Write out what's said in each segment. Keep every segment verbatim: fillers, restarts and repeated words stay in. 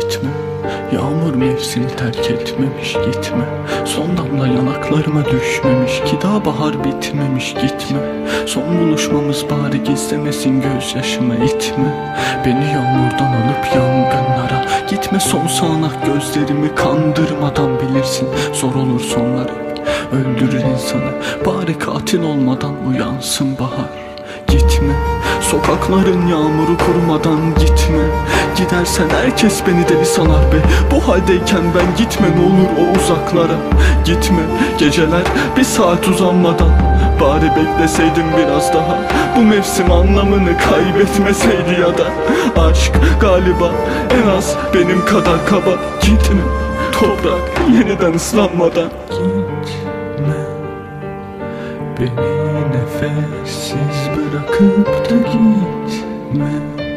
gitme. Yağmur mevsimi terk etmemiş, gitme. Son damla yanaklarıma düşmemiş ki daha bahar bitmemiş, gitme. Son buluşmamız bari gizlemesin gözyaşımı, itme. Beni yağmurdan alıp yangınlara gitme. Son sağanak gözlerimi kandırmadan, bilirsin zor olur sonları, öldürür insanı. Bari katil olmadan uyansın bahar, gitme. Sokakların yağmuru kurumadan gitme. Gidersen herkes beni deli sanar be. Bu haldeyken ben gitme ne olur o uzaklara, gitme. Geceler bir saat uzanmadan, bari bekleseydim biraz daha. Bu mevsim anlamını kaybetmeseydi ya da. Aşk galiba en az benim kadar kaba, gitme. Toprak yeniden ıslanmadan, gitme. Beni nefessiz bırakıp da gitme.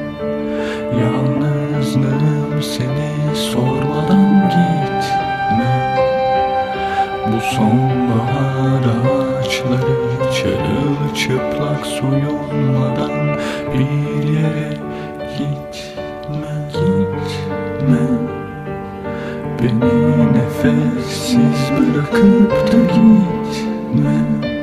Yalnızlığım seni sormadan gitme. Bu sonbahar ağaçları çırılçıplak soyulmadan bir yere gitme, gitme. Beni nefessiz bırakıp da gitme.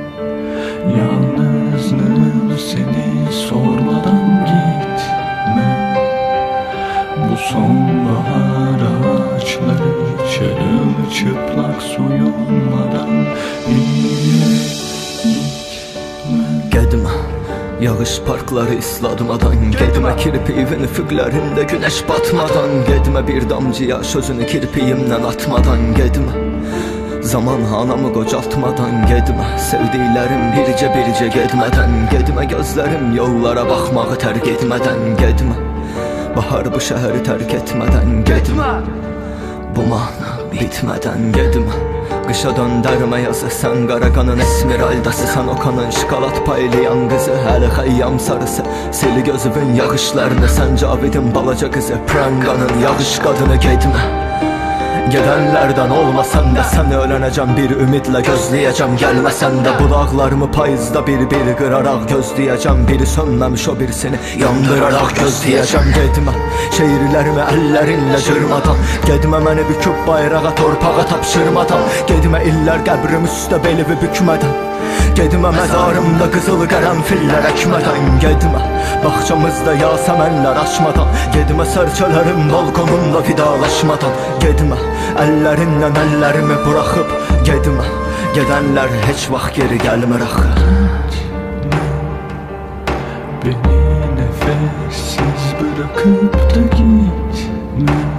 Yalnızlığım seni sormadan gitme. Bu sonbahar ağaçları çırılçıplak soyulmadan bir yere gitme. Gedime, yağış parkları ıslatmadan, gedime kirpiğin üfüqlərində güneş batmadan, gedime bir damcı yaş özünü kirpiğimden atmadan, gedime zaman anamı qocaltmadan, gedime sevdiklərim bircə bircə gedmədən, gedime gözlərim yollara baxmağı tərk etmədən, gedime bahar bu şəhəri tərk etmədən, gedime bu mana bitmədən, gedime qışa döndərmə yazı, sən qaraqanın esmeraldası, sən okanın şokolad paylayan qızı, həli xəyyam sarısı, sili gözümün yağışlarını, sən Cavidin balaca qızı, pranganın yağış qadını, gedime. Gedenlerden olmasan da səni ölənəcəm bir ümidlə gözləyəcəm, gəlməsən də bulaqlarımı payızda bir-bir qıraraq gözləyəcəm, biri sönməmiş o birisini yandıraraq gözləyəcəm, gedmə şeirlərimi əllərinlə cırmadan, gedmə məni büküb bayrağa torpağa tapşırmadan, gedmə illər qəbrim üstə belimi bükmədən, gedmə məzarımda qızıl qərənfillər əkmədən, gedmə bağçamızda yasəmənlər açmadan, gedmə sərçələrin balkonunda vidalaşmadan, gedmə əllərinlə əllərimi buraxıb, gedmə gedənlər heç vaxt geri gəlmir axı. Beni nefessiz bırakıp da gitme.